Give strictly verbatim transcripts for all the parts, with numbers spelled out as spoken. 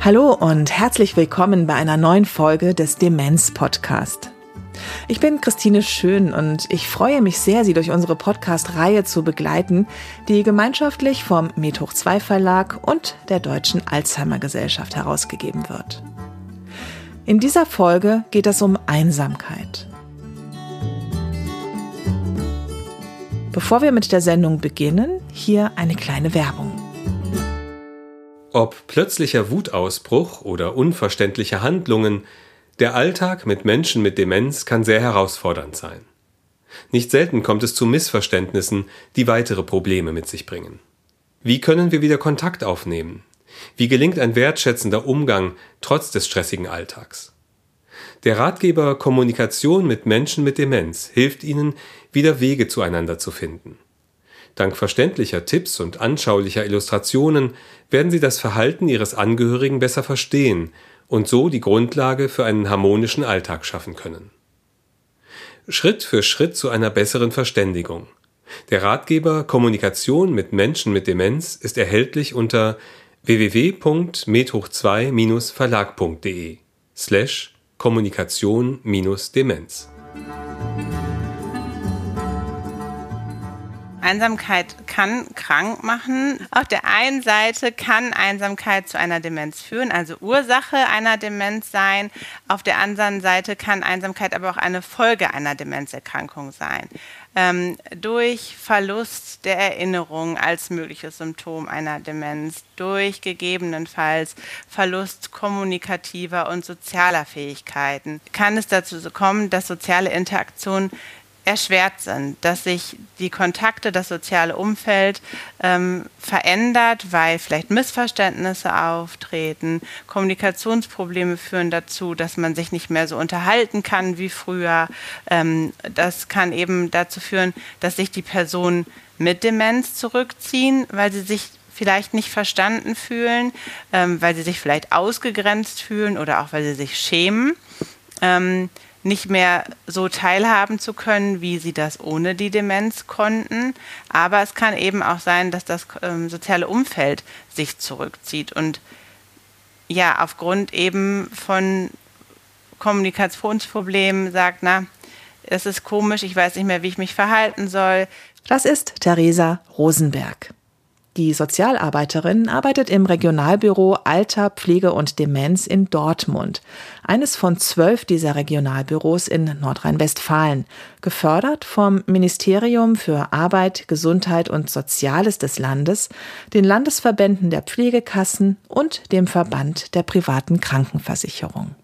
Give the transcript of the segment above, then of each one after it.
Hallo und herzlich willkommen bei einer neuen Folge des Demenz-Podcast. Ich bin Christine Schön und ich freue mich sehr, Sie durch unsere Podcast-Reihe zu begleiten, die gemeinschaftlich vom Med Hoch zwei Verlag und der Deutschen Alzheimer-Gesellschaft herausgegeben wird. In dieser Folge geht es um Einsamkeit. Bevor wir mit der Sendung beginnen, hier eine kleine Werbung. Ob plötzlicher Wutausbruch oder unverständliche Handlungen, der Alltag mit Menschen mit Demenz kann sehr herausfordernd sein. Nicht selten kommt es zu Missverständnissen, die weitere Probleme mit sich bringen. Wie können wir wieder Kontakt aufnehmen? Wie gelingt ein wertschätzender Umgang trotz des stressigen Alltags? Der Ratgeber Kommunikation mit Menschen mit Demenz hilft Ihnen, wieder Wege zueinander zu finden. Dank verständlicher Tipps und anschaulicher Illustrationen werden Sie das Verhalten Ihres Angehörigen besser verstehen und so die Grundlage für einen harmonischen Alltag schaffen können. Schritt für Schritt zu einer besseren Verständigung. Der Ratgeber Kommunikation mit Menschen mit Demenz ist erhältlich unter w w w punkt med hoch zwei verlag punkt de slash Kommunikation Demenz. Einsamkeit kann krank machen. Auf der einen Seite kann Einsamkeit zu einer Demenz führen, also Ursache einer Demenz sein. Auf der anderen Seite kann Einsamkeit aber auch eine Folge einer Demenzerkrankung sein. Ähm, durch Verlust der Erinnerung als mögliches Symptom einer Demenz, durch gegebenenfalls Verlust kommunikativer und sozialer Fähigkeiten, kann es dazu kommen, dass soziale Interaktionen erschwert sind, dass sich die Kontakte, das soziale Umfeld ähm, verändert, weil vielleicht Missverständnisse auftreten. Kommunikationsprobleme führen dazu, dass man sich nicht mehr so unterhalten kann wie früher. Ähm, das kann eben dazu führen, dass sich die Personen mit Demenz zurückziehen, weil sie sich vielleicht nicht verstanden fühlen, ähm, weil sie sich vielleicht ausgegrenzt fühlen oder auch weil sie sich schämen. Ähm, nicht mehr so teilhaben zu können, wie sie das ohne die Demenz konnten. Aber es kann eben auch sein, dass das ähm, soziale Umfeld sich zurückzieht und ja, aufgrund eben von Kommunikationsproblemen sagt, na, es ist komisch, ich weiß nicht mehr, wie ich mich verhalten soll. Das ist Theresa Rosenberg. Die Sozialarbeiterin arbeitet im Regionalbüro Alter, Pflege und Demenz in Dortmund, eines von zwölf dieser Regionalbüros in Nordrhein-Westfalen, gefördert vom Ministerium für Arbeit, Gesundheit und Soziales des Landes, den Landesverbänden der Pflegekassen und dem Verband der privaten Krankenversicherung.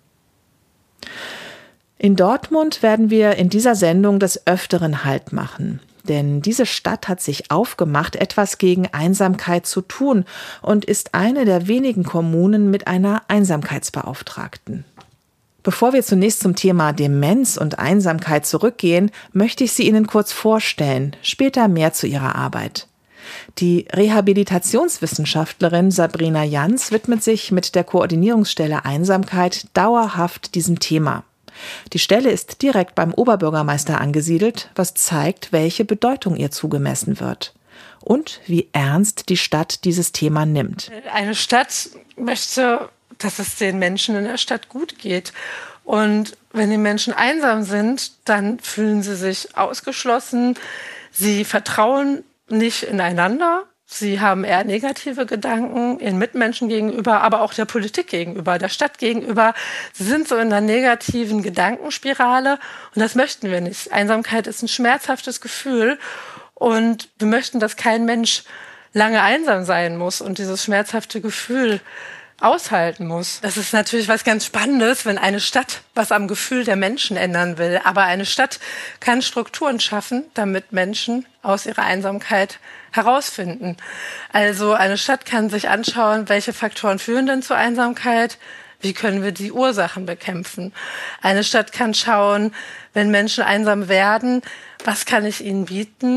In Dortmund werden wir in dieser Sendung des Öfteren Halt machen. Denn diese Stadt hat sich aufgemacht, etwas gegen Einsamkeit zu tun und ist eine der wenigen Kommunen mit einer Einsamkeitsbeauftragten. Bevor wir zunächst zum Thema Demenz und Einsamkeit zurückgehen, möchte ich sie Ihnen kurz vorstellen, später mehr zu ihrer Arbeit. Die Rehabilitationswissenschaftlerin Sabrina Jans widmet sich mit der Koordinierungsstelle Einsamkeit dauerhaft diesem Thema. Die Stelle ist direkt beim Oberbürgermeister angesiedelt, was zeigt, welche Bedeutung ihr zugemessen wird und wie ernst die Stadt dieses Thema nimmt. Eine Stadt möchte, dass es den Menschen in der Stadt gut geht. Und wenn die Menschen einsam sind, dann fühlen sie sich ausgeschlossen, sie vertrauen nicht ineinander. Sie haben eher negative Gedanken ihren Mitmenschen gegenüber, aber auch der Politik gegenüber, der Stadt gegenüber. Sie sind so in einer negativen Gedankenspirale und das möchten wir nicht. Einsamkeit ist ein schmerzhaftes Gefühl und wir möchten, dass kein Mensch lange einsam sein muss und dieses schmerzhafte Gefühl aushalten muss. Das ist natürlich was ganz Spannendes, wenn eine Stadt was am Gefühl der Menschen ändern will. Aber eine Stadt kann Strukturen schaffen, damit Menschen aus ihrer Einsamkeit herausfinden. Also eine Stadt kann sich anschauen, welche Faktoren führen denn zur Einsamkeit, wie können wir die Ursachen bekämpfen. Eine Stadt kann schauen, wenn Menschen einsam werden, was kann ich ihnen bieten,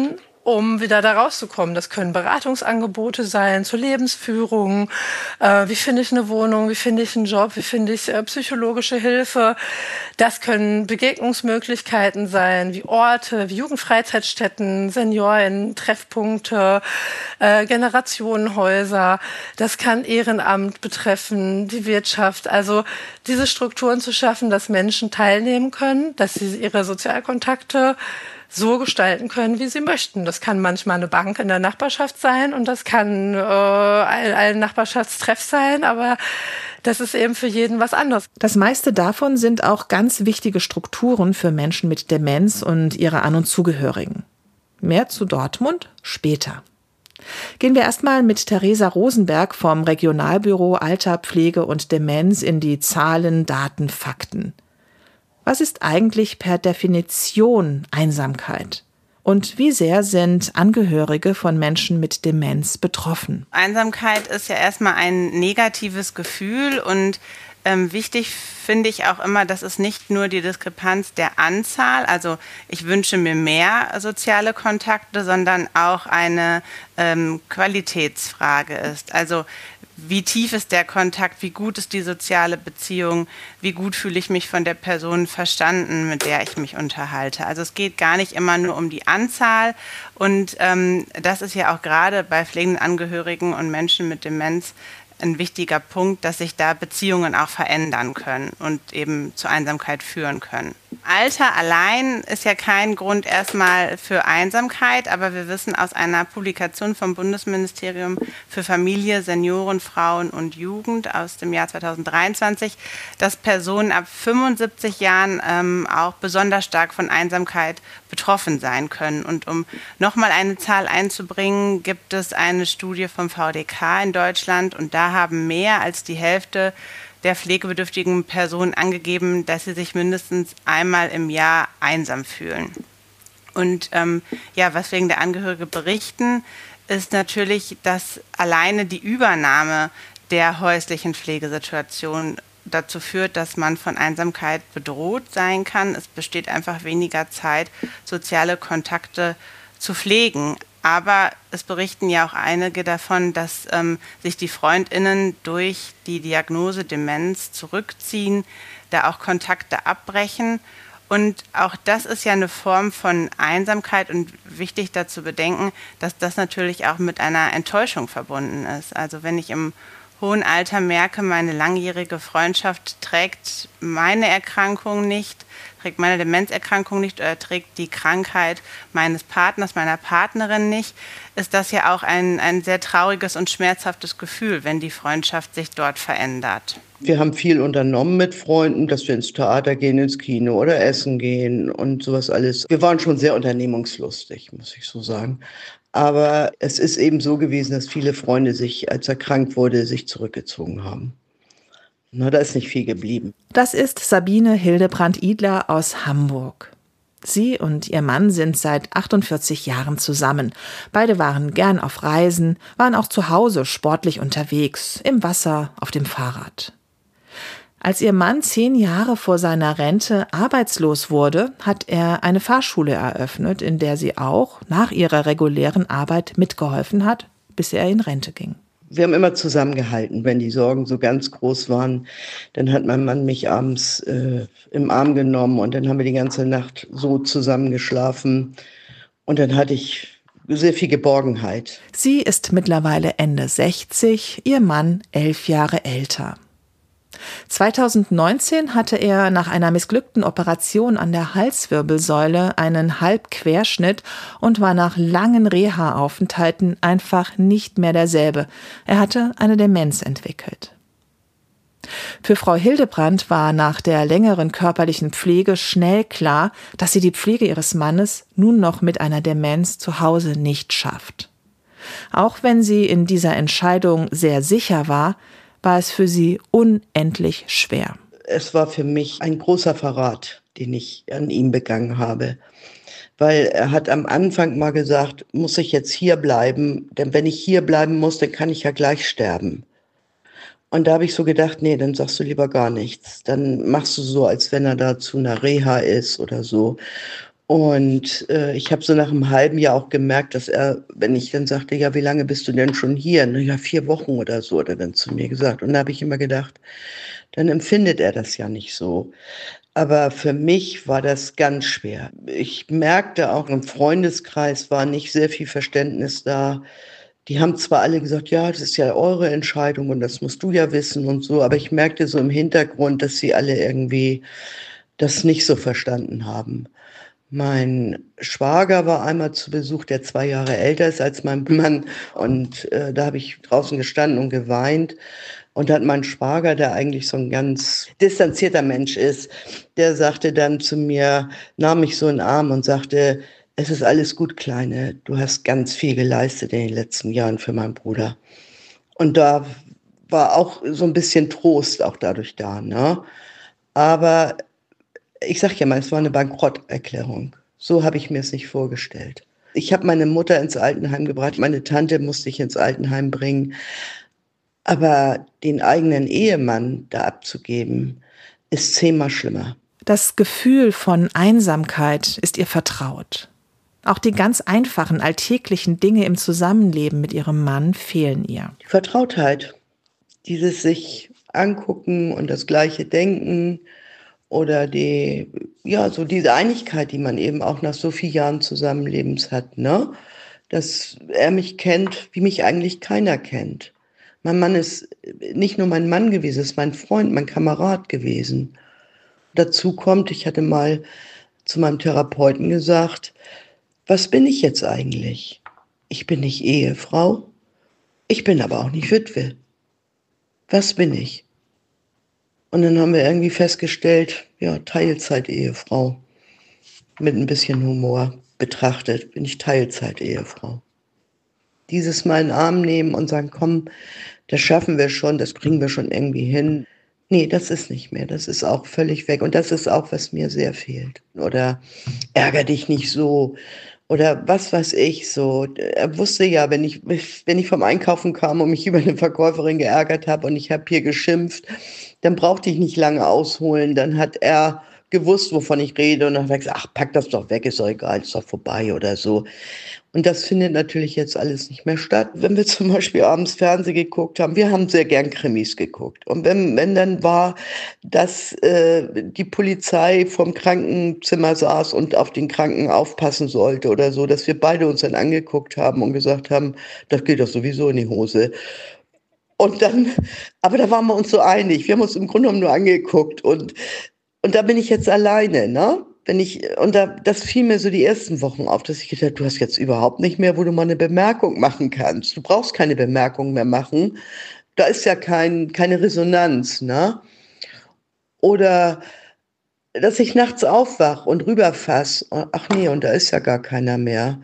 um wieder da rauszukommen. Das können Beratungsangebote sein zur Lebensführung. Äh, wie finde ich eine Wohnung? Wie finde ich einen Job? Wie finde ich äh, psychologische Hilfe? Das können Begegnungsmöglichkeiten sein, wie Orte, wie Jugendfreizeitstätten, Senioren, Treffpunkte, äh, Generationenhäuser. Das kann Ehrenamt betreffen, die Wirtschaft. Also diese Strukturen zu schaffen, dass Menschen teilnehmen können, dass sie ihre Sozialkontakte so gestalten können, wie sie möchten. Das kann manchmal eine Bank in der Nachbarschaft sein und das kann äh, ein, ein Nachbarschaftstreff sein, aber das ist eben für jeden was anderes. Das meiste davon sind auch ganz wichtige Strukturen für Menschen mit Demenz und ihre An- und Zugehörigen. Mehr zu Dortmund später. Gehen wir erstmal mit Theresa Rosenberg vom Regionalbüro Alter, Pflege und Demenz in die Zahlen, Daten, Fakten. Was ist eigentlich per Definition Einsamkeit? Und wie sehr sind Angehörige von Menschen mit Demenz betroffen? Einsamkeit ist ja erstmal ein negatives Gefühl und ähm, wichtig finde ich auch immer, dass es nicht nur die Diskrepanz der Anzahl, also ich wünsche mir mehr soziale Kontakte, sondern auch eine ähm, Qualitätsfrage ist. Also wie tief ist der Kontakt, wie gut ist die soziale Beziehung, wie gut fühle ich mich von der Person verstanden, mit der ich mich unterhalte. Also es geht gar nicht immer nur um die Anzahl und ähm, das ist ja auch gerade bei pflegenden Angehörigen und Menschen mit Demenz ein wichtiger Punkt, dass sich da Beziehungen auch verändern können und eben zur Einsamkeit führen können. Alter allein ist ja kein Grund erstmal für Einsamkeit, aber wir wissen aus einer Publikation vom Bundesministerium für Familie, Senioren, Frauen und Jugend aus dem Jahr zweitausenddreiundzwanzig, dass Personen ab fünfundsiebzig Jahren ähm, auch besonders stark von Einsamkeit betroffen sein können. Und um nochmal eine Zahl einzubringen, gibt es eine Studie vom V D K in Deutschland und da haben mehr als die Hälfte der pflegebedürftigen Personen angegeben, dass sie sich mindestens einmal im Jahr einsam fühlen. Und ähm, ja, was wegen der Angehörige berichten, ist natürlich, dass alleine die Übernahme der häuslichen Pflegesituation dazu führt, dass man von Einsamkeit bedroht sein kann. Es besteht einfach weniger Zeit, soziale Kontakte zu pflegen. Aber es berichten ja auch einige davon, dass ähm, sich die FreundInnen durch die Diagnose Demenz zurückziehen, da auch Kontakte abbrechen. Und auch das ist ja eine Form von Einsamkeit und wichtig dazu bedenken, dass das natürlich auch mit einer Enttäuschung verbunden ist. Also wenn ich im hohen Alter merke, meine langjährige Freundschaft trägt meine Erkrankung nicht, trägt meine Demenzerkrankung nicht oder trägt die Krankheit meines Partners, meiner Partnerin nicht, ist das ja auch ein, ein sehr trauriges und schmerzhaftes Gefühl, wenn die Freundschaft sich dort verändert. Wir haben viel unternommen mit Freunden, dass wir ins Theater gehen, ins Kino oder essen gehen und sowas alles. Wir waren schon sehr unternehmungslustig, muss ich so sagen. Aber es ist eben so gewesen, dass viele Freunde sich, als er krank wurde, sich zurückgezogen haben. Na, da ist nicht viel geblieben. Das ist Sabine Hildebrandt-Idler aus Hamburg. Sie und ihr Mann sind seit achtundvierzig Jahren zusammen. Beide waren gern auf Reisen, waren auch zu Hause sportlich unterwegs, im Wasser, auf dem Fahrrad. Als ihr Mann zehn Jahre vor seiner Rente arbeitslos wurde, hat er eine Fahrschule eröffnet, in der sie auch nach ihrer regulären Arbeit mitgeholfen hat, bis er in Rente ging. Wir haben immer zusammengehalten, wenn die Sorgen so ganz groß waren. Dann hat mein Mann mich abends äh, im Arm genommen und dann haben wir die ganze Nacht so zusammen geschlafen. Und dann hatte ich sehr viel Geborgenheit. Sie ist mittlerweile Ende sechzig, ihr Mann elf Jahre älter. zweitausendneunzehn hatte er nach einer missglückten Operation an der Halswirbelsäule einen Halbquerschnitt und war nach langen Reha-Aufenthalten einfach nicht mehr derselbe. Er hatte eine Demenz entwickelt. Für Frau Hildebrandt war nach der längeren körperlichen Pflege schnell klar, dass sie die Pflege ihres Mannes nun noch mit einer Demenz zu Hause nicht schafft. Auch wenn sie in dieser Entscheidung sehr sicher war, war es für sie unendlich schwer. Es war für mich ein großer Verrat, den ich an ihm begangen habe. Weil er hat am Anfang mal gesagt, muss ich jetzt hier bleiben? Denn wenn ich hier bleiben muss, dann kann ich ja gleich sterben. Und da habe ich so gedacht, nee, dann sagst du lieber gar nichts. Dann machst du so, als wenn er da zu einer Reha ist oder so. Und äh, ich habe so nach einem halben Jahr auch gemerkt, dass er, wenn ich dann sagte, ja, wie lange bist du denn schon hier? Na ja, vier Wochen oder so, hat er dann zu mir gesagt. Und da habe ich immer gedacht, dann empfindet er das ja nicht so. Aber für mich war das ganz schwer. Ich merkte auch, im Freundeskreis war nicht sehr viel Verständnis da. Die haben zwar alle gesagt, ja, das ist ja eure Entscheidung und das musst du ja wissen und so, aber ich merkte so im Hintergrund, dass sie alle irgendwie das nicht so verstanden haben. Mein Schwager war einmal zu Besuch, der zwei Jahre älter ist als mein Mann. Und äh, da habe ich draußen gestanden und geweint. Und da hat mein Schwager, der eigentlich so ein ganz distanzierter Mensch ist, der sagte dann zu mir, nahm mich so in den Arm und sagte, es ist alles gut, Kleine. Du hast ganz viel geleistet in den letzten Jahren für meinen Bruder. Und da war auch so ein bisschen Trost auch dadurch da, ne? Aber ich sag ja mal, es war eine Bankrotterklärung. So habe ich mir es nicht vorgestellt. Ich habe meine Mutter ins Altenheim gebracht, meine Tante musste ich ins Altenheim bringen. Aber den eigenen Ehemann da abzugeben, ist zehnmal schlimmer. Das Gefühl von Einsamkeit ist ihr vertraut. Auch die ganz einfachen, alltäglichen Dinge im Zusammenleben mit ihrem Mann fehlen ihr. Die Vertrautheit, dieses sich angucken und das gleiche denken oder die, ja, so diese Einigkeit, die man eben auch nach so vielen Jahren Zusammenlebens hat, ne? Dass er mich kennt, wie mich eigentlich keiner kennt. Mein Mann ist nicht nur mein Mann gewesen, ist mein Freund, mein Kamerad gewesen. Dazu kommt, ich hatte mal zu meinem Therapeuten gesagt, was bin ich jetzt eigentlich? Ich bin nicht Ehefrau, ich bin aber auch nicht Witwe. Was bin ich? Und dann haben wir irgendwie festgestellt, ja, Teilzeit-Ehefrau. Mit ein bisschen Humor betrachtet bin ich Teilzeit-Ehefrau. Dieses Mal in den Arm nehmen und sagen, komm, das schaffen wir schon, das kriegen wir schon irgendwie hin. Nee, das ist nicht mehr, das ist auch völlig weg. Und das ist auch, was mir sehr fehlt. Oder ärger dich nicht so. Oder was weiß ich so. Er wusste ja, wenn ich, wenn ich vom Einkaufen kam und mich über eine Verkäuferin geärgert habe und ich habe hier geschimpft, dann brauchte ich nicht lange ausholen. Dann hat er gewusst, wovon ich rede und dann hat er gesagt, ach, pack das doch weg, ist doch egal, ist doch vorbei oder so. Und das findet natürlich jetzt alles nicht mehr statt. Wenn wir zum Beispiel abends Fernsehen geguckt haben, wir haben sehr gern Krimis geguckt. Und wenn, wenn dann war, dass äh, die Polizei vom Krankenzimmer saß und auf den Kranken aufpassen sollte oder so, dass wir beide uns dann angeguckt haben und gesagt haben, das geht doch sowieso in die Hose. Und dann, aber da waren wir uns so einig. Wir haben uns im Grunde genommen nur angeguckt und, und da bin ich jetzt alleine, ne? Wenn ich, und da, das fiel mir so die ersten Wochen auf, dass ich gedacht habe, du hast jetzt überhaupt nicht mehr, wo du mal eine Bemerkung machen kannst. Du brauchst keine Bemerkung mehr machen. Da ist ja kein, keine Resonanz, ne? Oder, dass ich nachts aufwach und rüberfass. Ach nee, und da ist ja gar keiner mehr.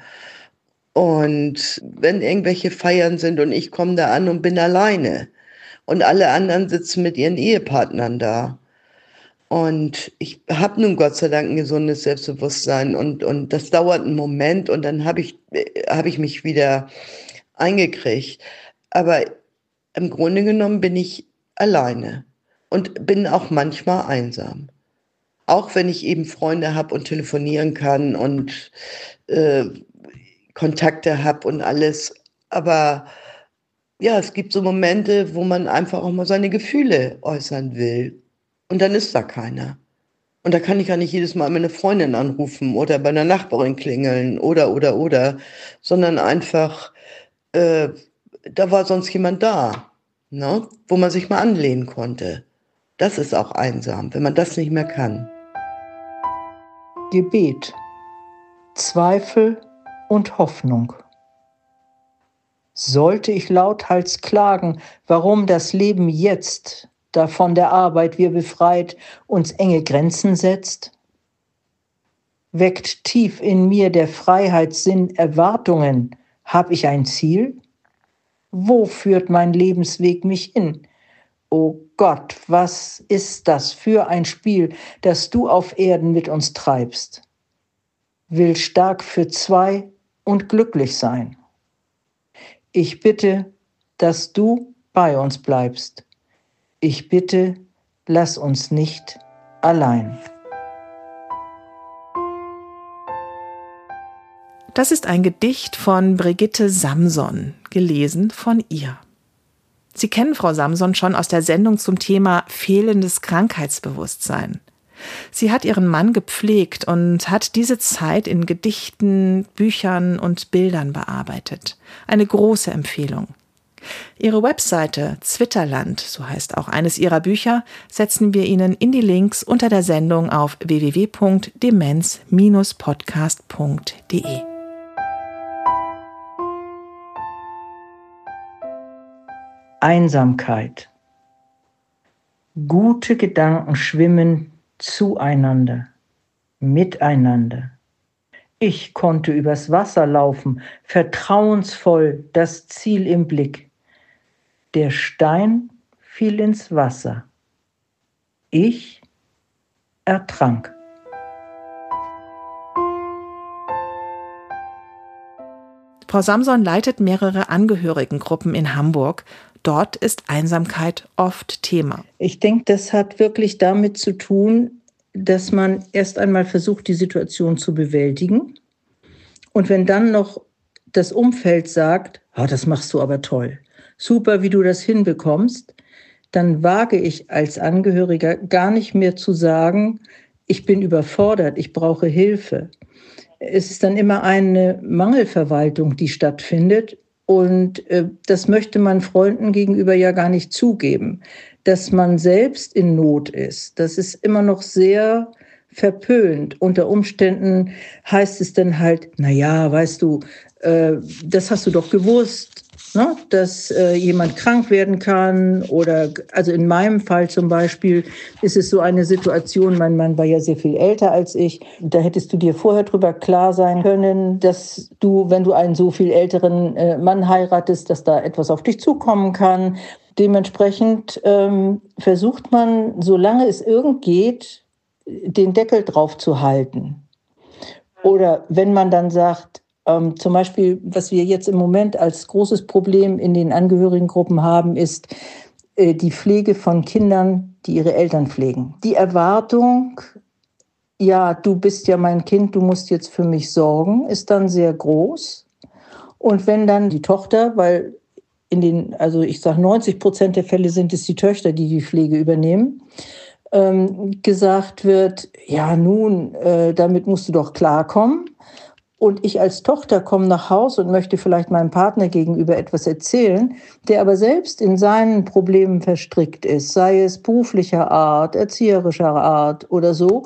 Und wenn irgendwelche Feiern sind und ich komme da an und bin alleine. Und alle anderen sitzen mit ihren Ehepartnern da. Und ich habe nun Gott sei Dank ein gesundes Selbstbewusstsein und, und das dauert einen Moment und dann habe ich, hab ich mich wieder eingekriegt. Aber im Grunde genommen bin ich alleine und bin auch manchmal einsam. Auch wenn ich eben Freunde habe und telefonieren kann und äh, Kontakte habe und alles. Aber ja, es gibt so Momente, wo man einfach auch mal seine Gefühle äußern will. Und dann ist da keiner. Und da kann ich ja nicht jedes Mal meine Freundin anrufen oder bei einer Nachbarin klingeln oder, oder, oder, sondern einfach, äh, da war sonst jemand da, ne? Wo man sich mal anlehnen konnte. Das ist auch einsam, wenn man das nicht mehr kann. Gebet, Zweifel und Hoffnung. Sollte ich lauthals klagen, warum das Leben jetzt, da von der Arbeit wir befreit, uns enge Grenzen setzt? Weckt tief in mir der Freiheitssinn Erwartungen? Hab ich ein Ziel? Wo führt mein Lebensweg mich hin? O Gott, was ist das für ein Spiel, das du auf Erden mit uns treibst? Will stark für zwei und glücklich sein. Ich bitte, dass du bei uns bleibst. Ich bitte, lass uns nicht allein. Das ist ein Gedicht von Brigitte Samson, gelesen von ihr. Sie kennen Frau Samson schon aus der Sendung zum Thema fehlendes Krankheitsbewusstsein. Sie hat ihren Mann gepflegt und hat diese Zeit in Gedichten, Büchern und Bildern bearbeitet. Eine große Empfehlung. Ihre Webseite Zwitterland, so heißt auch eines ihrer Bücher, setzen wir Ihnen in die Links unter der Sendung auf w w w punkt demenz Bindestrich podcast punkt d e. Einsamkeit. Gute Gedanken schwimmen zueinander, miteinander. Ich konnte übers Wasser laufen, vertrauensvoll, das Ziel im Blick. Der Stein fiel ins Wasser. Ich ertrank. Frau Samson leitet mehrere Angehörigengruppen in Hamburg. Dort ist Einsamkeit oft Thema. Ich denke, das hat wirklich damit zu tun, dass man erst einmal versucht, die Situation zu bewältigen. Und wenn dann noch das Umfeld sagt, oh, das machst du aber toll, super, wie du das hinbekommst, dann wage ich als Angehöriger gar nicht mehr zu sagen, ich bin überfordert, ich brauche Hilfe. Es ist dann immer eine Mangelverwaltung, die stattfindet. Und äh, das möchte man Freunden gegenüber ja gar nicht zugeben. Dass man selbst in Not ist, das ist immer noch sehr verpönt. Unter Umständen heißt es dann halt, na ja, weißt du, äh, das hast du doch gewusst, ne? Dass äh, jemand krank werden kann. Oder, also in meinem Fall zum Beispiel ist es so eine Situation, mein Mann war ja sehr viel älter als ich. Da hättest du dir vorher drüber klar sein können, dass du, wenn du einen so viel älteren äh, Mann heiratest, dass da etwas auf dich zukommen kann. Dementsprechend ähm, versucht man, solange es irgend geht, den Deckel drauf zu halten. Oder wenn man dann sagt, ähm, zum Beispiel, was wir jetzt im Moment als großes Problem in den Angehörigengruppen haben, ist äh, die Pflege von Kindern, die ihre Eltern pflegen. Die Erwartung, ja, du bist ja mein Kind, du musst jetzt für mich sorgen, ist dann sehr groß. Und wenn dann die Tochter, weil in den, also ich sage neunzig Prozent der Fälle sind es die Töchter, die die Pflege übernehmen, ähm, gesagt wird, ja nun, äh, damit musst du doch klarkommen. Und ich als Tochter komme nach Hause und möchte vielleicht meinem Partner gegenüber etwas erzählen, der aber selbst in seinen Problemen verstrickt ist, sei es beruflicher Art, erzieherischer Art oder so,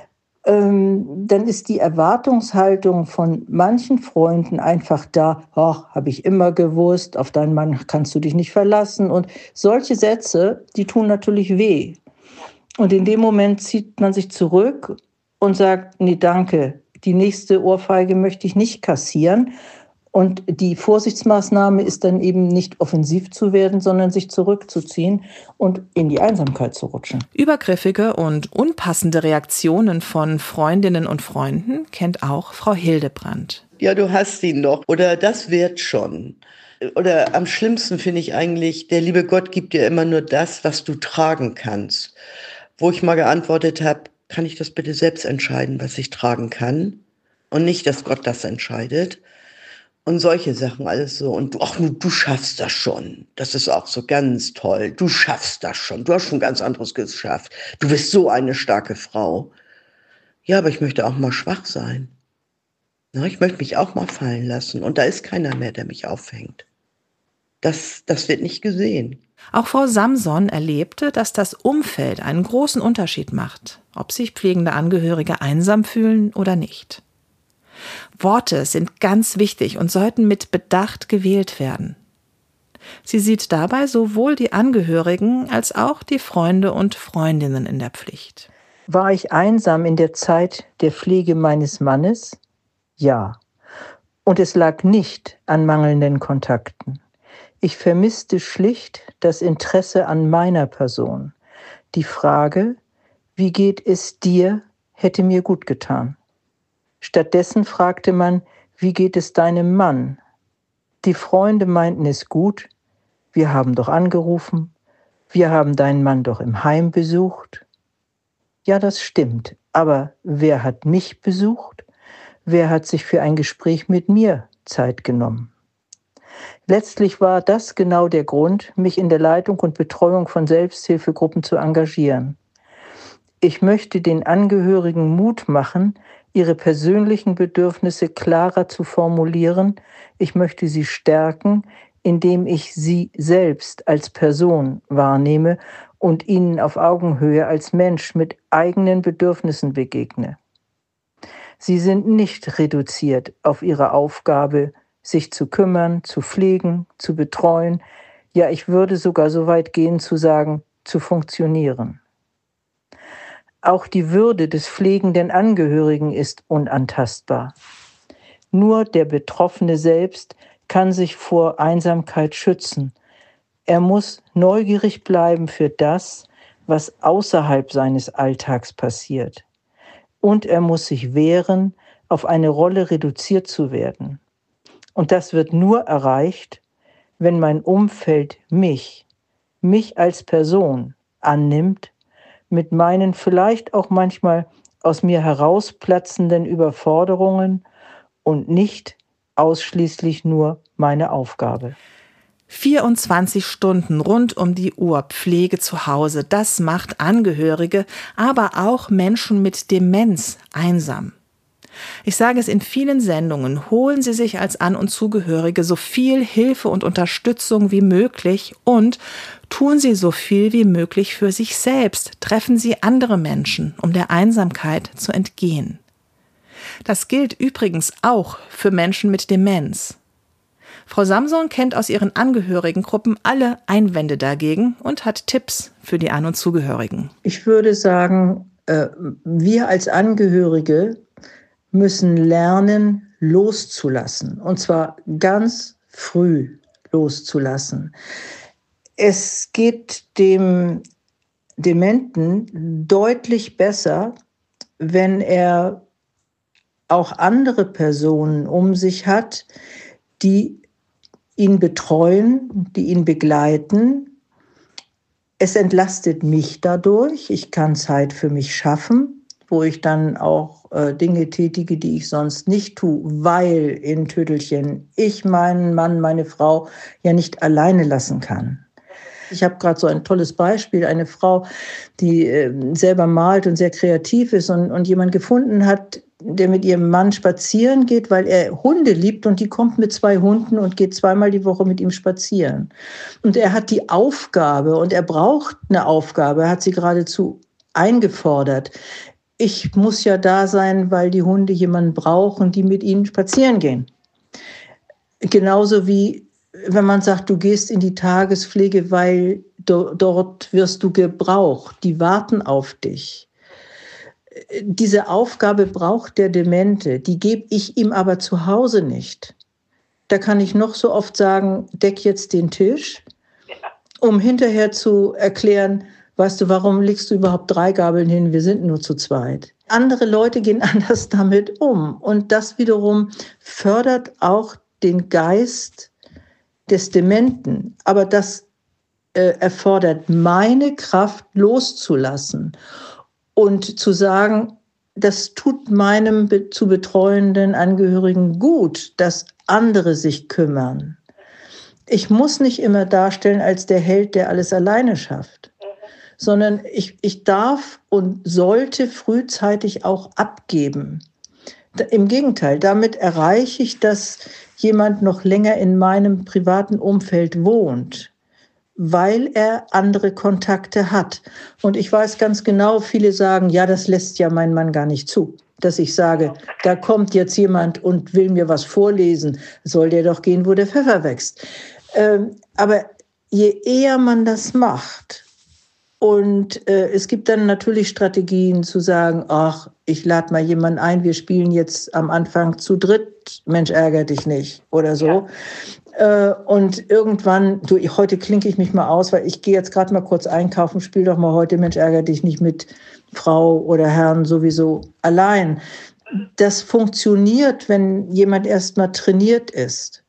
dann ist die Erwartungshaltung von manchen Freunden einfach da, ach, habe ich immer gewusst, auf deinen Mann kannst du dich nicht verlassen. Und solche Sätze, die tun natürlich weh. Und in dem Moment zieht man sich zurück und sagt, nee, danke, die nächste Ohrfeige möchte ich nicht kassieren. Und die Vorsichtsmaßnahme ist dann eben nicht offensiv zu werden, sondern sich zurückzuziehen und in die Einsamkeit zu rutschen. Übergriffige und unpassende Reaktionen von Freundinnen und Freunden kennt auch Frau Hildebrandt. Ja, du hast ihn noch. Oder das wird schon. Oder am schlimmsten finde ich eigentlich, der liebe Gott gibt dir immer nur das, was du tragen kannst. Wo ich mal geantwortet habe, kann ich das bitte selbst entscheiden, was ich tragen kann? Und nicht, dass Gott das entscheidet. Und solche Sachen alles so. Und du, ach, du, du schaffst das schon. Das ist auch so ganz toll. Du schaffst das schon. Du hast schon ganz anderes geschafft. Du bist so eine starke Frau. Ja, aber ich möchte auch mal schwach sein. Ja, ich möchte mich auch mal fallen lassen. Und da ist keiner mehr, der mich auffängt. Das, das wird nicht gesehen. Auch Frau Samson erlebte, dass das Umfeld einen großen Unterschied macht, ob sich pflegende Angehörige einsam fühlen oder nicht. Worte sind ganz wichtig und sollten mit Bedacht gewählt werden. Sie sieht dabei sowohl die Angehörigen als auch die Freunde und Freundinnen in der Pflicht. War ich einsam in der Zeit der Pflege meines Mannes? Ja. Und es lag nicht an mangelnden Kontakten. Ich vermisste schlicht das Interesse an meiner Person. Die Frage, wie geht es dir, hätte mir gut getan. Stattdessen fragte man, wie geht es deinem Mann? Die Freunde meinten es gut, wir haben doch angerufen, wir haben deinen Mann doch im Heim besucht. Ja, das stimmt, aber wer hat mich besucht? Wer hat sich für ein Gespräch mit mir Zeit genommen? Letztlich war das genau der Grund, mich in der Leitung und Betreuung von Selbsthilfegruppen zu engagieren. Ich möchte den Angehörigen Mut machen, ihre persönlichen Bedürfnisse klarer zu formulieren. Ich möchte sie stärken, indem ich sie selbst als Person wahrnehme und ihnen auf Augenhöhe als Mensch mit eigenen Bedürfnissen begegne. Sie sind nicht reduziert auf ihre Aufgabe, sich zu kümmern, zu pflegen, zu betreuen, ja, ich würde sogar so weit gehen zu sagen, zu funktionieren. Auch die Würde des pflegenden Angehörigen ist unantastbar. Nur der Betroffene selbst kann sich vor Einsamkeit schützen. Er muss neugierig bleiben für das, was außerhalb seines Alltags passiert. Und er muss sich wehren, auf eine Rolle reduziert zu werden. Und das wird nur erreicht, wenn mein Umfeld mich, mich als Person annimmt, mit meinen vielleicht auch manchmal aus mir herausplatzenden Überforderungen und nicht ausschließlich nur meine Aufgabe. vierundzwanzig Stunden rund um die Uhr Pflege zu Hause, das macht Angehörige, aber auch Menschen mit Demenz einsam. Ich sage es in vielen Sendungen, holen Sie sich als An- und Zugehörige so viel Hilfe und Unterstützung wie möglich und tun Sie so viel wie möglich für sich selbst. Treffen Sie andere Menschen, um der Einsamkeit zu entgehen. Das gilt übrigens auch für Menschen mit Demenz. Frau Samson kennt aus ihren Angehörigengruppen alle Einwände dagegen und hat Tipps für die An- und Zugehörigen. Ich würde sagen, wir als Angehörige müssen lernen, loszulassen. Und zwar ganz früh loszulassen. Es geht dem Dementen deutlich besser, wenn er auch andere Personen um sich hat, die ihn betreuen, die ihn begleiten. Es entlastet mich dadurch. Ich kann Zeit für mich schaffen, wo ich dann auch äh, Dinge tätige, die ich sonst nicht tue, weil in Tüttelchen ich meinen Mann, meine Frau ja nicht alleine lassen kann. Ich habe gerade so ein tolles Beispiel, eine Frau, die äh, selber malt und sehr kreativ ist und, und jemand gefunden hat, der mit ihrem Mann spazieren geht, weil er Hunde liebt und die kommt mit zwei Hunden und geht zweimal die Woche mit ihm spazieren. Und er hat die Aufgabe und er braucht eine Aufgabe, er hat sie geradezu eingefordert. Ich muss ja da sein, weil die Hunde jemanden brauchen, die mit ihnen spazieren gehen. Genauso wie wenn man sagt, du gehst in die Tagespflege, weil do, dort wirst du gebraucht. Die warten auf dich. Diese Aufgabe braucht der Demente, die gebe ich ihm aber zu Hause nicht. Da kann ich noch so oft sagen, deck jetzt den Tisch, um hinterher zu erklären, weißt du, warum legst du überhaupt drei Gabeln hin, wir sind nur zu zweit. Andere Leute gehen anders damit um und das wiederum fördert auch den Geist des Dementen, aber das äh, erfordert meine Kraft loszulassen und zu sagen, das tut meinem be- zu betreuenden Angehörigen gut, dass andere sich kümmern. Ich muss nicht immer darstellen als der Held, der alles alleine schafft, sondern ich, ich darf und sollte frühzeitig auch abgeben. Im Gegenteil, damit erreiche ich, dass jemand noch länger in meinem privaten Umfeld wohnt, weil er andere Kontakte hat. Und ich weiß ganz genau, viele sagen, ja, das lässt ja mein Mann gar nicht zu, dass ich sage, da kommt jetzt jemand und will mir was vorlesen, soll der doch gehen, wo der Pfeffer wächst. Ähm, aber je eher man das macht, und äh, es gibt dann natürlich Strategien zu sagen, ach, ich lade mal jemanden ein, wir spielen jetzt am Anfang zu dritt, Mensch, ärger dich nicht oder so. Ja. Äh, und irgendwann, du, heute klinke ich mich mal aus, weil ich gehe jetzt gerade mal kurz einkaufen, spiel doch mal heute, Mensch, ärger dich nicht mit Frau oder Herrn sowieso allein. Das funktioniert, wenn jemand erst mal trainiert ist.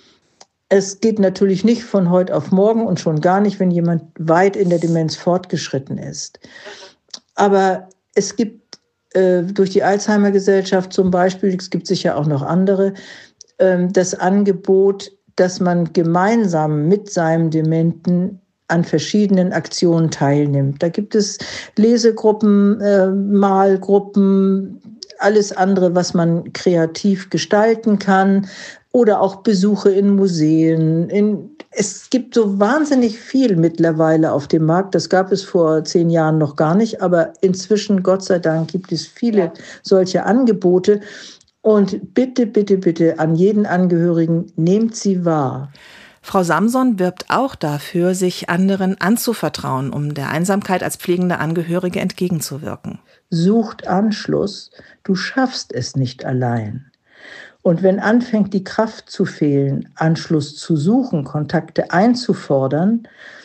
Es geht natürlich nicht von heute auf morgen und schon gar nicht, wenn jemand weit in der Demenz fortgeschritten ist. Aber es gibt äh, durch die Alzheimer-Gesellschaft zum Beispiel, es gibt sicher auch noch andere, äh, das Angebot, dass man gemeinsam mit seinem Dementen an verschiedenen Aktionen teilnimmt. Da gibt es Lesegruppen, äh, Malgruppen, alles andere, was man kreativ gestalten kann oder auch Besuche in Museen. In, es gibt so wahnsinnig viel mittlerweile auf dem Markt. Das gab es vor zehn Jahren noch gar nicht, aber inzwischen, Gott sei Dank, gibt es viele ja. solche Angebote. Und bitte, bitte, bitte an jeden Angehörigen, nehmt sie wahr. Frau Samson wirbt auch dafür, sich anderen anzuvertrauen, um der Einsamkeit als pflegende Angehörige entgegenzuwirken. Sucht Anschluss, du schaffst es nicht allein. Und wenn anfängt, die Kraft zu fehlen, Anschluss zu suchen, Kontakte einzufordern,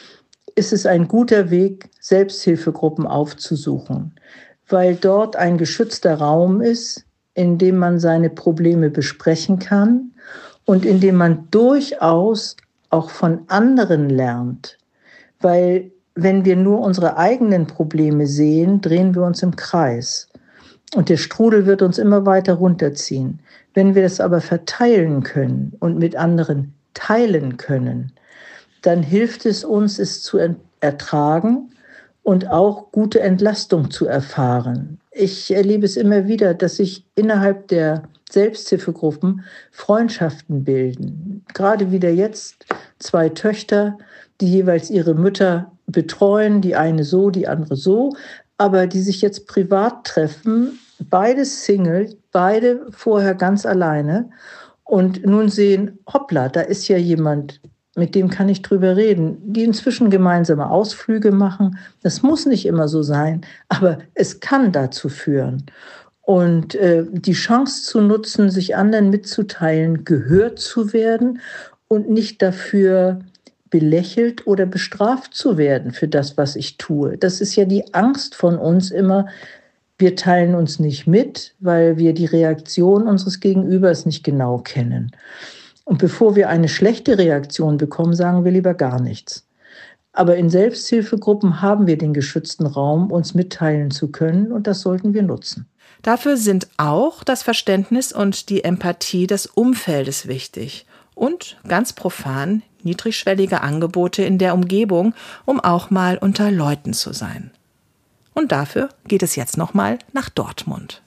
ist es ein guter Weg, Selbsthilfegruppen aufzusuchen, weil dort ein geschützter Raum ist, in dem man seine Probleme besprechen kann und in dem man durchaus auch von anderen lernt. Weil wenn wir nur unsere eigenen Probleme sehen, drehen wir uns im Kreis. Und der Strudel wird uns immer weiter runterziehen. Wenn wir das aber verteilen können und mit anderen teilen können, dann hilft es uns, es zu ertragen und auch gute Entlastung zu erfahren. Ich erlebe es immer wieder, dass sich innerhalb der Selbsthilfegruppen Freundschaften bilden. Gerade wieder jetzt zwei Töchter, die jeweils ihre Mütter betreuen, die eine so, die andere so, aber die sich jetzt privat treffen, beide Single, beide vorher ganz alleine und nun sehen, hoppla, da ist ja jemand, mit dem kann ich drüber reden, die inzwischen gemeinsame Ausflüge machen. Das muss nicht immer so sein, aber es kann dazu führen. Und äh, die Chance zu nutzen, sich anderen mitzuteilen, gehört zu werden und nicht dafür belächelt oder bestraft zu werden für das, was ich tue. Das ist ja die Angst von uns immer. Wir teilen uns nicht mit, weil wir die Reaktion unseres Gegenübers nicht genau kennen. Und bevor wir eine schlechte Reaktion bekommen, sagen wir lieber gar nichts. Aber in Selbsthilfegruppen haben wir den geschützten Raum, uns mitteilen zu können, und das sollten wir nutzen. Dafür sind auch das Verständnis und die Empathie des Umfeldes wichtig und ganz profan niedrigschwellige Angebote in der Umgebung, um auch mal unter Leuten zu sein. Und dafür geht es jetzt nochmal nach Dortmund.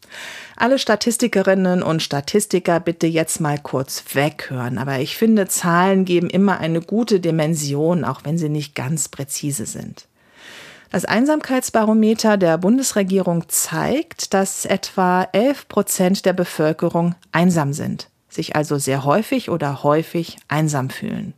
Alle Statistikerinnen und Statistiker bitte jetzt mal kurz weghören, aber ich finde, Zahlen geben immer eine gute Dimension, auch wenn sie nicht ganz präzise sind. Das Einsamkeitsbarometer der Bundesregierung zeigt, dass etwa elf Prozent der Bevölkerung einsam sind, sich also sehr häufig oder häufig einsam fühlen.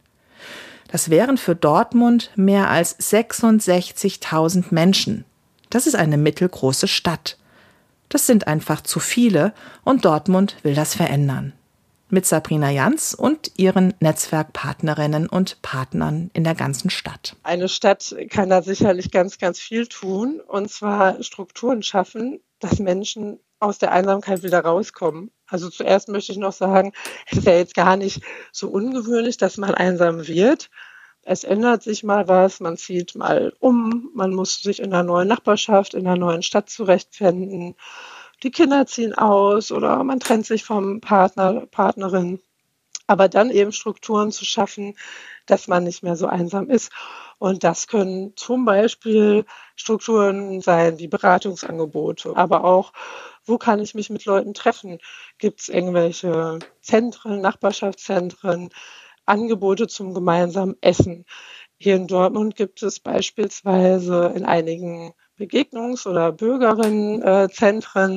Das wären für Dortmund mehr als sechsundsechzigtausend Menschen. Das ist eine mittelgroße Stadt. Das sind einfach zu viele und Dortmund will das verändern. Mit Sabrina Jans und ihren Netzwerkpartnerinnen und Partnern in der ganzen Stadt. Eine Stadt kann da sicherlich ganz, ganz viel tun, und zwar Strukturen schaffen, dass Menschen aus der Einsamkeit wieder rauskommen. Also zuerst möchte ich noch sagen, es ist ja jetzt gar nicht so ungewöhnlich, dass man einsam wird. Es ändert sich mal was, man zieht mal um, man muss sich in einer neuen Nachbarschaft, in einer neuen Stadt zurechtfinden. Die Kinder ziehen aus oder man trennt sich vom Partner, Partnerin. Aber dann eben Strukturen zu schaffen, dass man nicht mehr so einsam ist. Und das können zum Beispiel Strukturen sein wie Beratungsangebote, aber auch, wo kann ich mich mit Leuten treffen? Gibt es irgendwelche Zentren, Nachbarschaftszentren, Angebote zum gemeinsamen Essen? Hier in Dortmund gibt es beispielsweise in einigen Begegnungs- oder Bürgerinnenzentren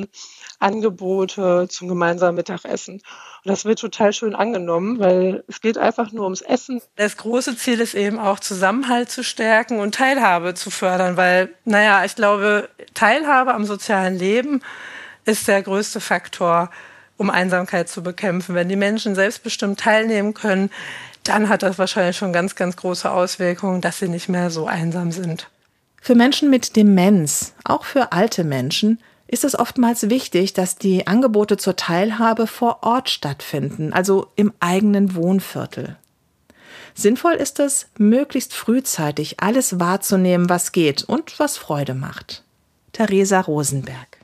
Angebote zum gemeinsamen Mittagessen. Und das wird total schön angenommen, weil es geht einfach nur ums Essen. Das große Ziel ist eben auch, Zusammenhalt zu stärken und Teilhabe zu fördern, weil, naja, ich glaube, Teilhabe am sozialen Leben ist der größte Faktor, um Einsamkeit zu bekämpfen. Wenn die Menschen selbstbestimmt teilnehmen können, dann hat das wahrscheinlich schon ganz, ganz große Auswirkungen, dass sie nicht mehr so einsam sind. Für Menschen mit Demenz, auch für alte Menschen, ist es oftmals wichtig, dass die Angebote zur Teilhabe vor Ort stattfinden, also im eigenen Wohnviertel. Sinnvoll ist es, möglichst frühzeitig alles wahrzunehmen, was geht und was Freude macht. Theresa Rosenberg.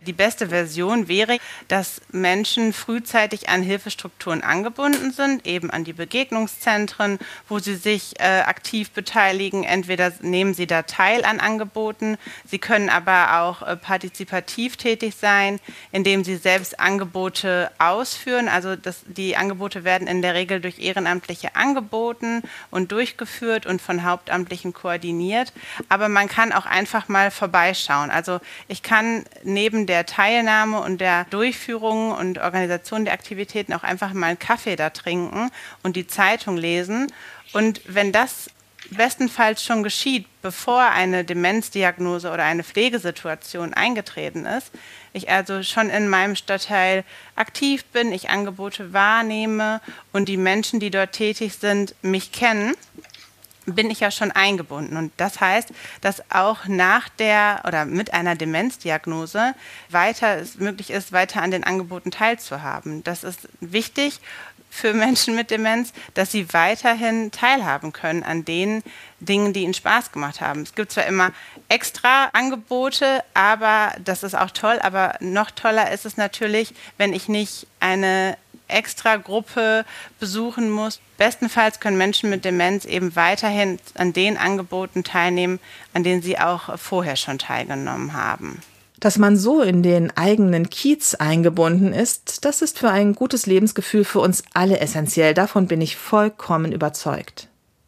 Die beste Version wäre, dass Menschen frühzeitig an Hilfestrukturen angebunden sind, eben an die Begegnungszentren, wo sie sich äh, aktiv beteiligen. Entweder nehmen sie da teil an Angeboten, sie können aber auch äh, partizipativ tätig sein, indem sie selbst Angebote ausführen. Also das, die Angebote werden in der Regel durch Ehrenamtliche angeboten und durchgeführt und von Hauptamtlichen koordiniert. Aber man kann auch einfach mal vorbeischauen. Also ich kann neben der der Teilnahme und der Durchführung und Organisation der Aktivitäten auch einfach mal einen Kaffee da trinken und die Zeitung lesen. Und wenn das bestenfalls schon geschieht, bevor eine Demenzdiagnose oder eine Pflegesituation eingetreten ist, ich also schon in meinem Stadtteil aktiv bin, ich Angebote wahrnehme und die Menschen, die dort tätig sind, mich kennen, bin ich ja schon eingebunden. Und das heißt, dass auch nach der oder mit einer Demenzdiagnose weiter es möglich ist, weiter an den Angeboten teilzuhaben. Das ist wichtig für Menschen mit Demenz, dass sie weiterhin teilhaben können an den Dingen, die ihnen Spaß gemacht haben. Es gibt zwar immer extra Angebote, aber das ist auch toll, aber noch toller ist es natürlich, wenn ich nicht eine extra Gruppe besuchen muss. Bestenfalls können Menschen mit Demenz eben weiterhin an den Angeboten teilnehmen, an denen sie auch vorher schon teilgenommen haben. Dass man so in den eigenen Kiez eingebunden ist, das ist für ein gutes Lebensgefühl für uns alle essentiell. Davon bin ich vollkommen überzeugt.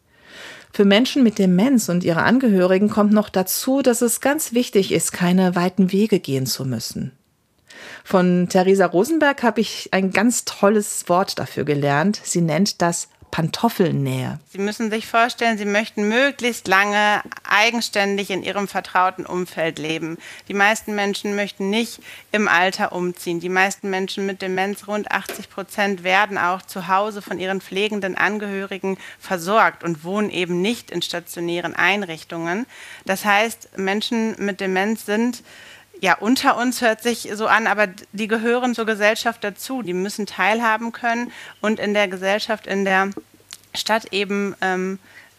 Für Menschen mit Demenz und ihre Angehörigen kommt noch dazu, dass es ganz wichtig ist, keine weiten Wege gehen zu müssen. Von Theresa Rosenberg habe ich ein ganz tolles Wort dafür gelernt. Sie nennt das Pantoffelnähe. Sie müssen sich vorstellen, Sie möchten möglichst lange eigenständig in Ihrem vertrauten Umfeld leben. Die meisten Menschen möchten nicht im Alter umziehen. Die meisten Menschen mit Demenz, rund achtzig Prozent, werden auch zu Hause von ihren pflegenden Angehörigen versorgt und wohnen eben nicht in stationären Einrichtungen. Das heißt, Menschen mit Demenz sind ja, unter uns hört sich so an, aber die gehören zur Gesellschaft dazu. Die müssen teilhaben können und in der Gesellschaft, in der Stadt eben ähm,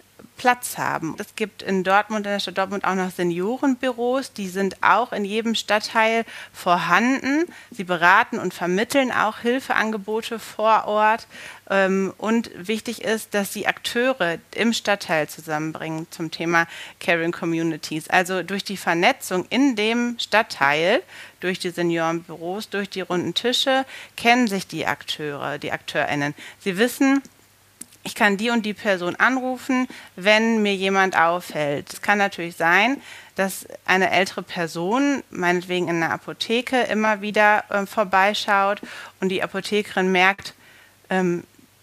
Platz haben. Es gibt in Dortmund, in der Stadt Dortmund auch noch Seniorenbüros, die sind auch in jedem Stadtteil vorhanden. Sie beraten und vermitteln auch Hilfeangebote vor Ort. Ähm, und wichtig ist, dass sie Akteure im Stadtteil zusammenbringen zum Thema Caring Communities. Also durch die Vernetzung in dem Stadtteil, durch die Seniorenbüros, durch die runden Tische, kennen sich die Akteure, die AkteurInnen. Sie wissen, ich kann die und die Person anrufen, wenn mir jemand auffällt. Es kann natürlich sein, dass eine ältere Person, meinetwegen in einer Apotheke, immer wieder äh, vorbeischaut und die Apothekerin merkt, ähm,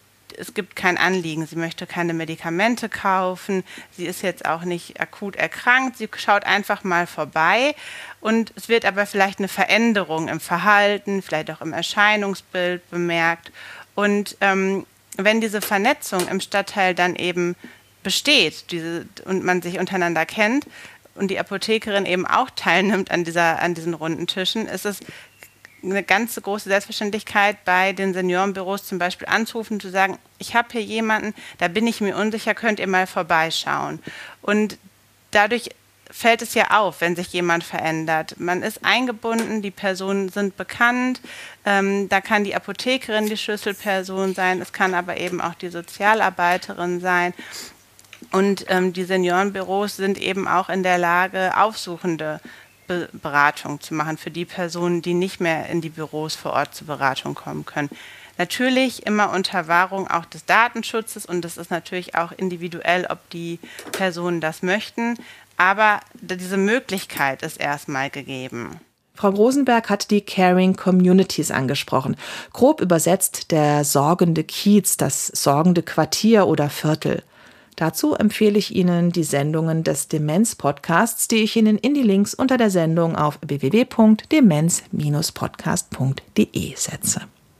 es gibt kein Anliegen, sie möchte keine Medikamente kaufen, sie ist jetzt auch nicht akut erkrankt, sie schaut einfach mal vorbei und es wird aber vielleicht eine Veränderung im Verhalten, vielleicht auch im Erscheinungsbild bemerkt. Und ähm, wenn diese Vernetzung im Stadtteil dann eben besteht diese, und man sich untereinander kennt und die Apothekerin eben auch teilnimmt an, dieser, an diesen runden Tischen, ist es eine ganz große Selbstverständlichkeit, bei den Seniorenbüros zum Beispiel anzurufen, zu sagen, ich habe hier jemanden, da bin ich mir unsicher, könnt ihr mal vorbeischauen. Und dadurch fällt es ja auf, wenn sich jemand verändert. Man ist eingebunden, die Personen sind bekannt, ähm, da kann die Apothekerin die Schlüsselperson sein, es kann aber eben auch die Sozialarbeiterin sein. Und ähm, die Seniorenbüros sind eben auch in der Lage, aufsuchende Be- Beratung zu machen für die Personen, die nicht mehr in die Büros vor Ort zur Beratung kommen können. Natürlich immer unter Wahrung auch des Datenschutzes und das ist natürlich auch individuell, ob die Personen das möchten. Aber diese Möglichkeit ist erstmal gegeben. Frau Rosenberg hat die Caring Communities angesprochen. Grob übersetzt der sorgende Kiez, das sorgende Quartier oder Viertel. Dazu empfehle ich Ihnen die Sendungen des Demenz-Podcasts, die ich Ihnen in die Links unter der Sendung auf w w w punkt demenz Bindestrich podcast punkt d e setze.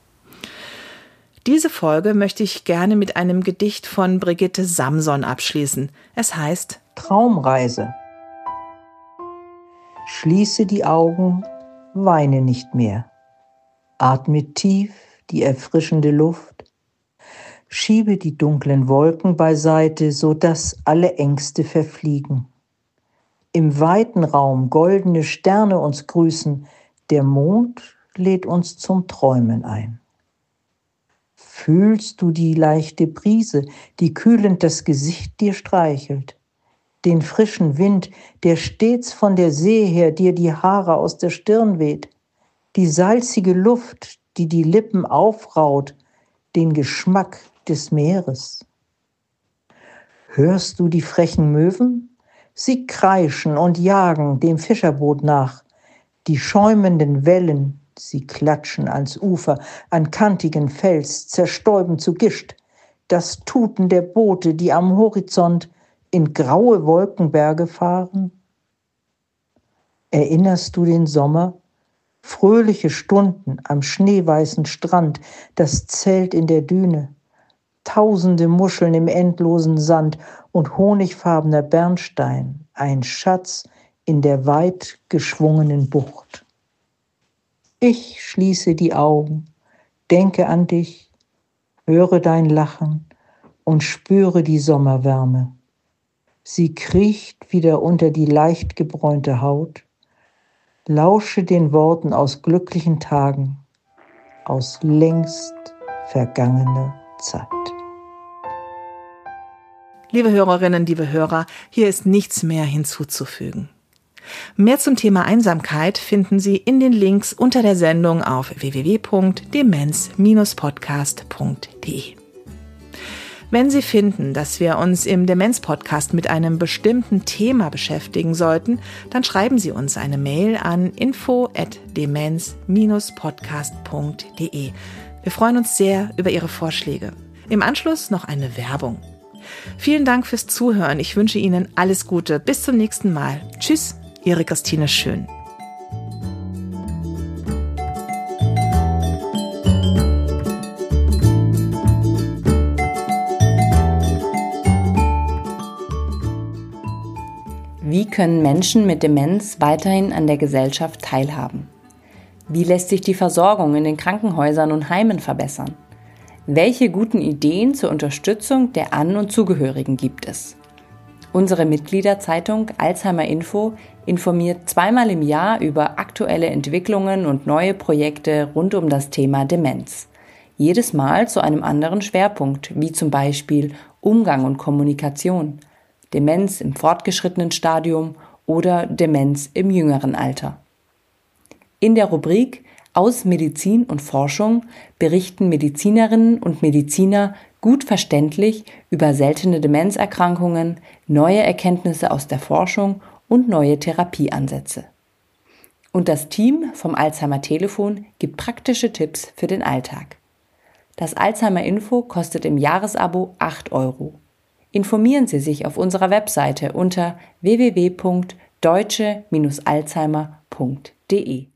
Diese Folge möchte ich gerne mit einem Gedicht von Brigitte Samson abschließen. Es heißt Traumreise. Schließe die Augen, weine nicht mehr. Atme tief die erfrischende Luft. Schiebe die dunklen Wolken beiseite, sodass alle Ängste verfliegen. Im weiten Raum goldene Sterne uns grüßen, Der Mond lädt uns zum Träumen ein. Fühlst du die leichte Brise, die kühlend das Gesicht dir streichelt? Den frischen Wind, der stets von der See her dir die Haare aus der Stirn weht? Die salzige Luft, die die Lippen aufraut, den Geschmack des Meeres? Hörst du die frechen Möwen? Sie kreischen und jagen dem Fischerboot nach. Die schäumenden Wellen, sie klatschen ans Ufer, an kantigen Fels, zerstäuben zu Gischt. Das Tuten der Boote, die am Horizont in graue Wolkenberge fahren? Erinnerst du den Sommer? Fröhliche Stunden am schneeweißen Strand, das Zelt in der Düne, tausende Muscheln im endlosen Sand und honigfarbener Bernstein, ein Schatz in der weit geschwungenen Bucht. Ich schließe die Augen, denke an dich, höre dein Lachen und spüre die Sommerwärme. Sie kriecht wieder unter die leicht gebräunte Haut. Lausche den Worten aus glücklichen Tagen, aus längst vergangener Zeit. Liebe Hörerinnen, liebe Hörer, hier ist nichts mehr hinzuzufügen. Mehr zum Thema Einsamkeit finden Sie in den Links unter der Sendung auf w w w punkt demenz Bindestrich podcast punkt d e. Wenn Sie finden, dass wir uns im Demenz-Podcast mit einem bestimmten Thema beschäftigen sollten, dann schreiben Sie uns eine Mail an info at demenz Bindestrich podcast punkt d e. Wir freuen uns sehr über Ihre Vorschläge. Im Anschluss noch eine Werbung. Vielen Dank fürs Zuhören. Ich wünsche Ihnen alles Gute. Bis zum nächsten Mal. Tschüss, Ihre Christine Schön. Wie können Menschen mit Demenz weiterhin an der Gesellschaft teilhaben? Wie lässt sich die Versorgung in den Krankenhäusern und Heimen verbessern? Welche guten Ideen zur Unterstützung der An- und Zugehörigen gibt es? Unsere Mitgliederzeitung Alzheimer Info informiert zweimal im Jahr über aktuelle Entwicklungen und neue Projekte rund um das Thema Demenz. Jedes Mal zu einem anderen Schwerpunkt, wie zum Beispiel Umgang und Kommunikation, Demenz im fortgeschrittenen Stadium oder Demenz im jüngeren Alter. In der Rubrik Aus Medizin und Forschung berichten Medizinerinnen und Mediziner gut verständlich über seltene Demenzerkrankungen, neue Erkenntnisse aus der Forschung und neue Therapieansätze. Und das Team vom Alzheimer Telefon gibt praktische Tipps für den Alltag. Das Alzheimer Info kostet im Jahresabo acht Euro. Informieren Sie sich auf unserer Webseite unter w w w punkt deutsche Bindestrich alzheimer punkt d e.